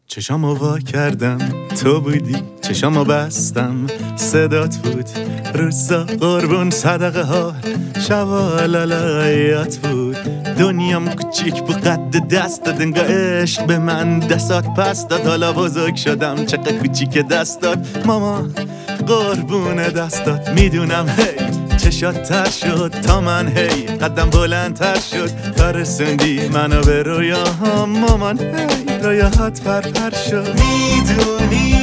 چشامو وا کردم تو بودی، چشامو بستم صدات بود، روزا قربون صدقه ها، شبا لالایات بود. دنیام کوچیک بود قد دستت، انگار عشق به من دستات پس داد. حالا بزرگ شدم چقدر کوچیک دستات، ماما قربون دستات. میدونم هی چشات تر شد تا من، هی قدم بلندتر شد تا رسوندی منو به رویاهام. مامان هی رویاهات پرپر شد. میدونی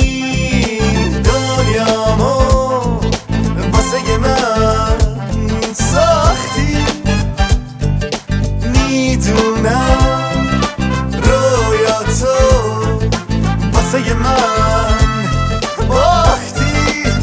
دنیامو واسه من ساختی، میدونم رویاتو واسه من باختی.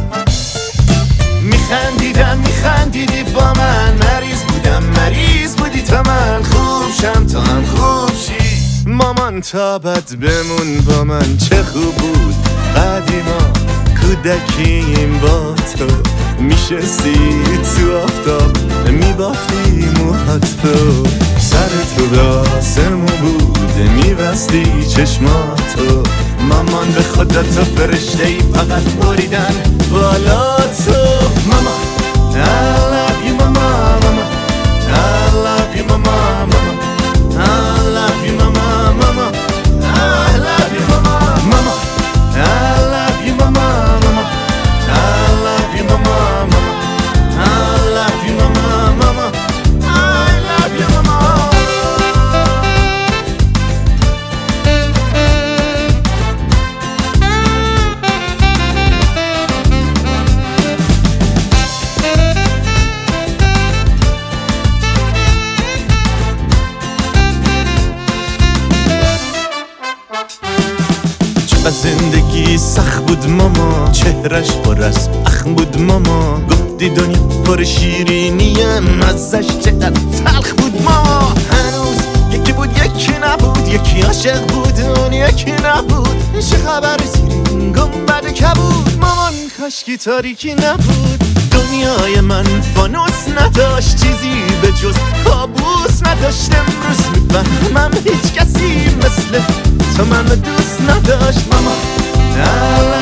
میخندیدی با من، مریض بودی تا من خوب شم، تا هم خوب شی. مامان تا بد بمون با من، چه خوب بود قدیما کودکیم با تو. میشستی تو آفتاب میبافتی موهاتو، سر تو داسمو بود میبستی چشماتو. مامان به خدا تو فرشته‌ای، فقط بریدن بالا تو. ماما I love you mama, mama I love you mama, mama I love you mama, mama I love you mama, mama I love you mama, mama I love you mama, mama I love you mama, mama I love you mama. زندگی سخت بود ماما، چهرش پر از اخم بود ماما. گفتی دنیا پر شیرینیه، مزش چقدر تلخ بود ماما. هنوز یکی بود یکی نبود، یکی عاشق بود اون یکی نبود. چه خبر زیر گنبد کبود، مامان کاشکی تاریکی نبود. دنیای من فانوس نداشت، چیزی به جز کابوس نداشت. امروز میفهمم هیچ کسی مثل تو منو دوست نداشت. ماما